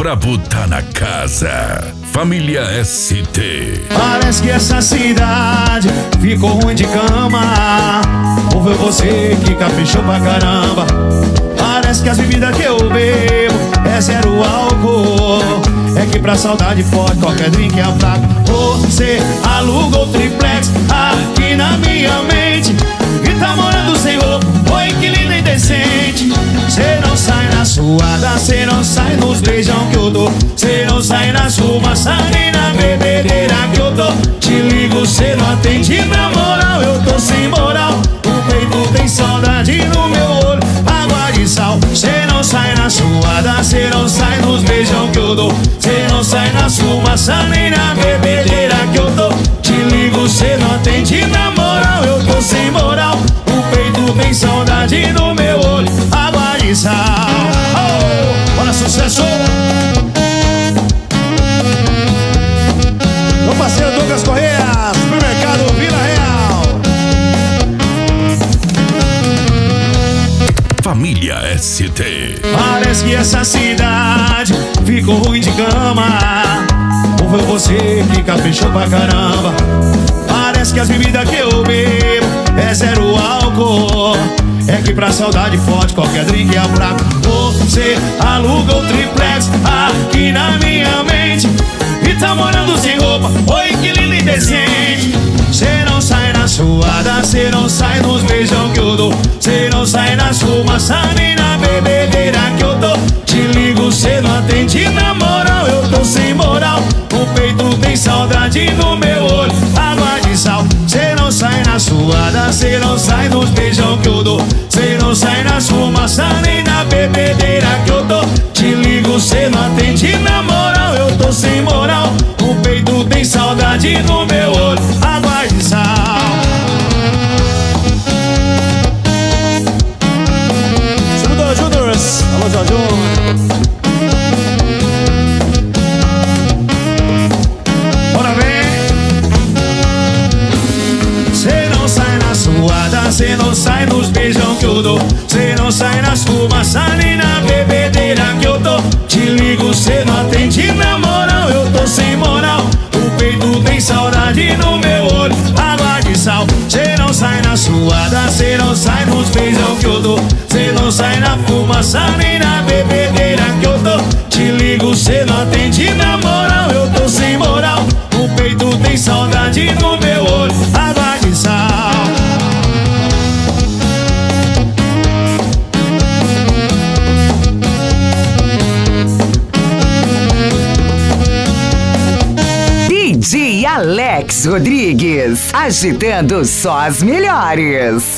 brabo tá na casa. Família ST. Parece que essa cidade ficou ruim de cama. Ou foi você que caprichou pra caramba? Parece que as bebidas que eu bebo é zero álcool. É que pra saudade forte qualquer drink é fraco. Você alugou o triplex aqui na minha mente e tá morando sem roupa. Oi, que linda e decente. Cê não sai na suada, cê não sai nos beijão que eu dou. Cê não sai na fumaça nem na bebedeira que eu tô. Te ligo, cê não atende, na moral eu tô sem moral. O peito tem saudade no meu olho, água de sal. Cê não sai na suada, cê não sai nos beijão que eu dou. Cê não sai na fumaça nem na bebedeira que eu tô. Te ligo, cê não atende, na moral eu tô sem moral. O peito tem saudade no meu olho, água de sal. Oh, bora sucesso! Meu parceiro Douglas Correia, supermercado Vila Real. Família ST. Parece que essa cidade ficou ruim de cama. Ou foi você que caprichou pra caramba? Parece que as bebidas que eu bebo é zero álcool. É que pra saudade forte qualquer drink é fraco. Você alugou o triplex aqui na minha mente e tá morando sem roupa. Oi, que linda e decente. Cê não sai na suada, cê não sai nos beijão que eu dou. Cê não sai na fumaça nem na bebedeira que eu tô. Te ligo, cê não atende, na moral eu tô sem moral. O peito tem saudade no meu olho, água de sal. Cê não sai na suada, cê não sai nos beijão que eu dou. Cê não sai na fumaça nem na bebedeira que eu tô. Te ligo, cê não atende, na moral eu tô sem moral. O peito tem saudade no meu olho, água de sal. Júnior, alô Jorginho. Bora ver. Cê não sai na suada, cê não sai nos beijão que eu dou. Cê não sai nas fumaça nem na bebedeira que eu tô. Te ligo, cê não atende, na moral eu tô sem moral. O peito tem saudade no meu olho, água de sal. Cê não sai na suada, cê não sai nos beijão que eu dou. Cê não sai na fumaça nem na bebedeira que eu tô. Te ligo, cê não atende, na moral eu tô sem moral. O peito tem saudade no meu olho, água de sal. DJ Alex Rodrigues, agitando só as melhores.